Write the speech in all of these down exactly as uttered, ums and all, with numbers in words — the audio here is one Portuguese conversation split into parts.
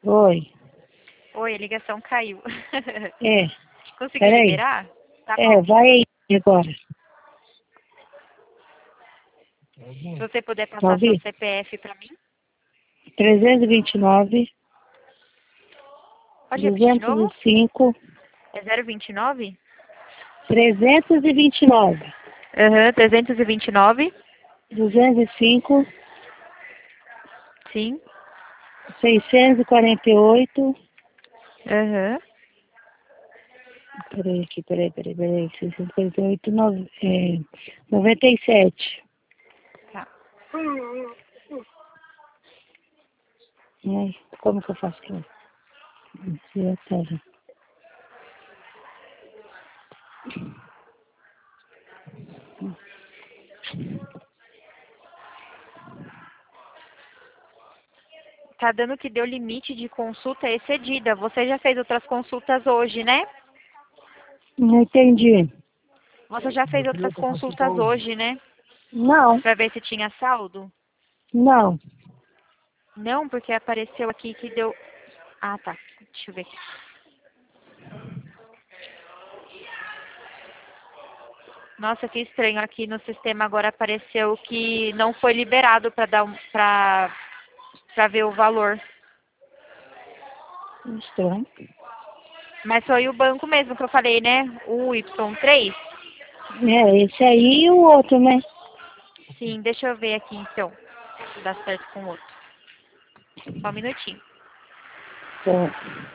Oi. Oi, a ligação caiu. É. Conseguiu Peraí. liberar? Tá É, bom. vai aí agora. Se você puder Tá passar seu ouvindo? C P F pra mim. trezentos e vinte e nove, Pode repetir de duzentos novo? e cinco, É zero vinte e nove? trezentos e vinte e nove, Aham, trezentos e vinte e nove. duzentos e cinco, Sim. seiscentos e quarenta e oito. Aham. Peraí aqui, peraí, peraí, peraí. seiscentos e quarenta e oito, nove, é, noventa e sete. Tá. Ai, como que eu faço aqui? Diretório. Tá dando que deu limite de consulta excedida. Você já fez outras consultas hoje, né? Não entendi. Você já fez outras consultas hoje, né? Não, Pra ver se tinha saldo? não. Não, porque apareceu aqui que deu... Ah, tá. Deixa eu ver aqui. Nossa, que estranho. Aqui no sistema agora apareceu que não foi liberado para dar um, para para ver o valor. Estranho. Mas foi o banco mesmo que eu falei, né? O Y três. É, esse aí e o outro, né? Sim, deixa eu ver aqui então. Se dá certo com o outro. Só um minutinho. Então,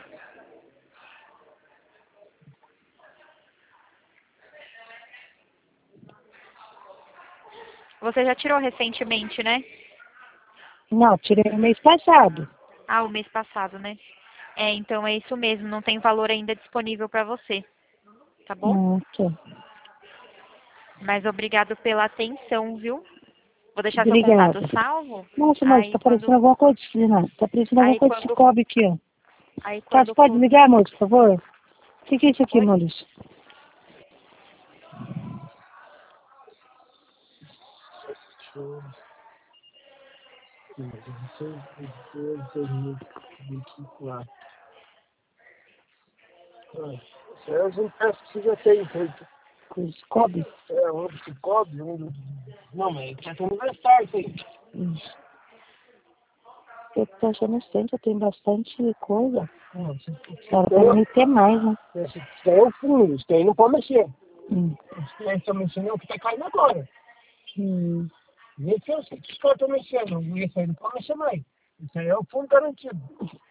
Você já tirou recentemente, né? não, tirei no mês passado. Ah, o mês passado, né? É, então é isso mesmo. Não tem valor ainda disponível para você. Tá bom? Ah, tá. Mas obrigado pela atenção, viu? Vou deixar seu contato Obrigada. salvo. Nossa, mas Aí tá parecendo quando, alguma coisa, não. Tá parecendo alguma aí coisa de quando, cobre aqui, ó. aí Tá, você quando pode ligar, moço, por favor? O que que é isso aqui, Oi? Maurício? É os impressos que você já tem feito. Coisa de cobre? É, um de cobre, um de... Não, mas já tem aniversário isso aí. Hum. Eu tô achando estranho que eu tenho bastante coisa. Não, se, Cara, se pra mim ter mais, né? tem, se tem é o fundo, isso aí não pode mexer. Hum. Os que estão mexendo é o que está caindo agora. Hum. E esse é o que os caras estão mexendo, esse aí não pode mexer mais. Isso aí é o fundo garantido.